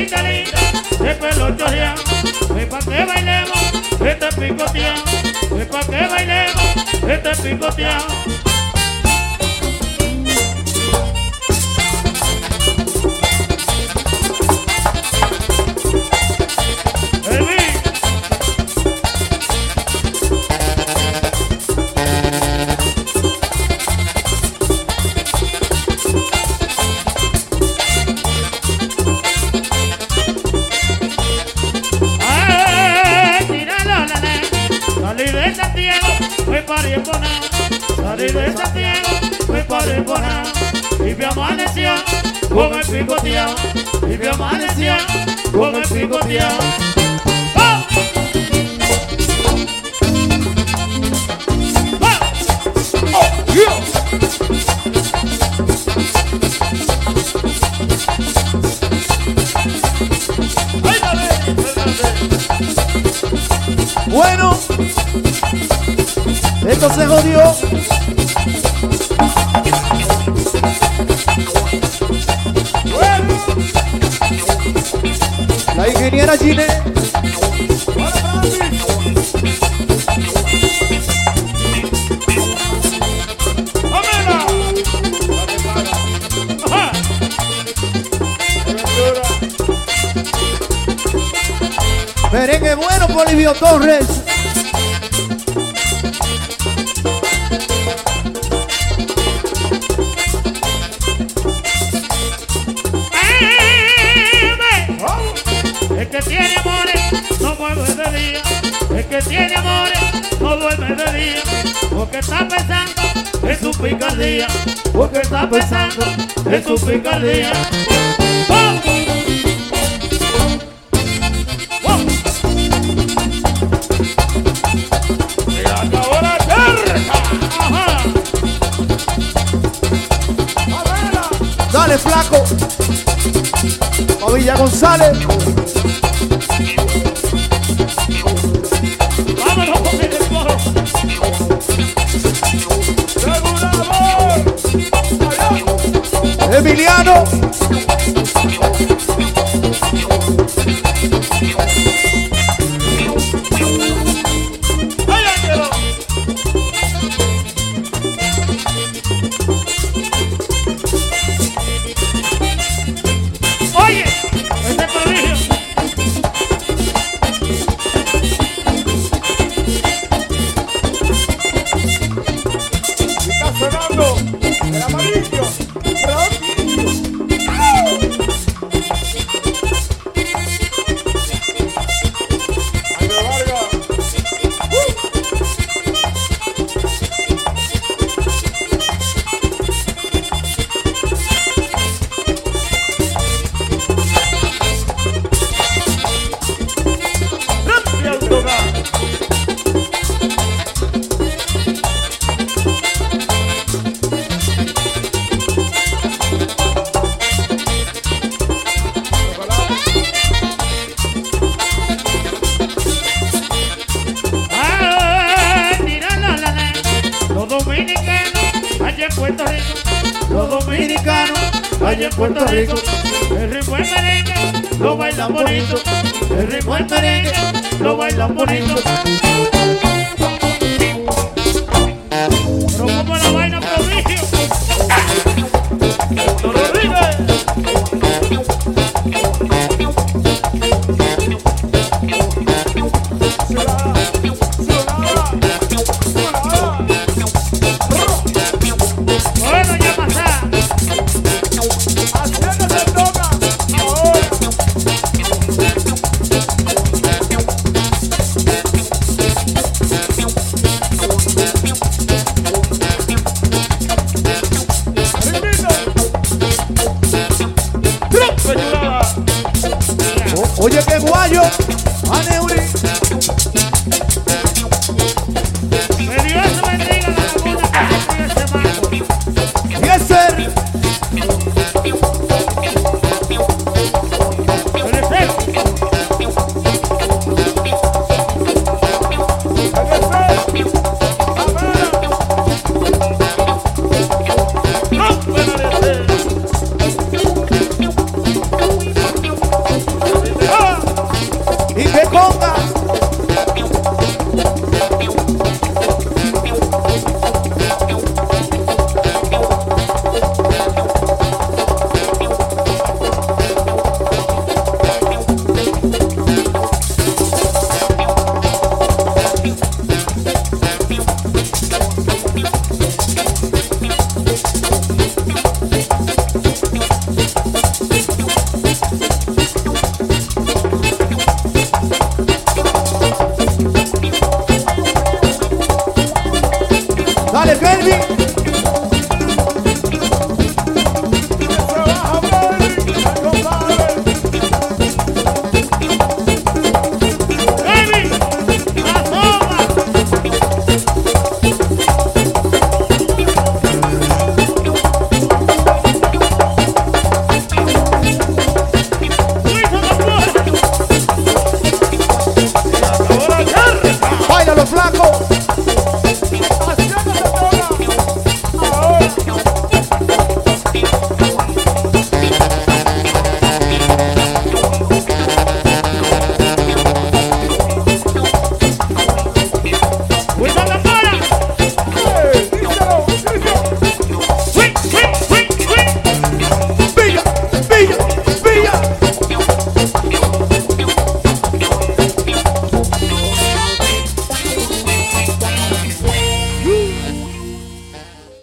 negrita linda, de pelo chorreado, ven pa' que bailemos, este picoteado, ven pa' que bailemos, este picoteado. Salí de Santiago, fui para Rimboná, y me amaneció con el picoteado, y me amaneció con el picoteado. ¡Oh! ¡Oh! ¡Oh! ¡Yeah! Bueno, esto se jodió. La ingeniera Gine. Merengue bueno, Polibio Torres. El que tiene amores no mueve de día, el que tiene amores no duerme de día, porque está pensando en su picardía, porque está pensando en su picardía. ¡Oh! ¡Oh! ¡Se acabó la tierra! ¡Ajá! Dale, flaco. A Villa González. ¡Vámonos con el despojo! Emiliano. Oye, este prodigio. Está sonando el amarillo. Los dominicanos allá en Puerto Rico, el ritmo es merengue, lo bailan bonito, el ritmo es merengue, lo bailan bonito. Pero como la vaina prodigio, Héctor Rodríguez. Luigi.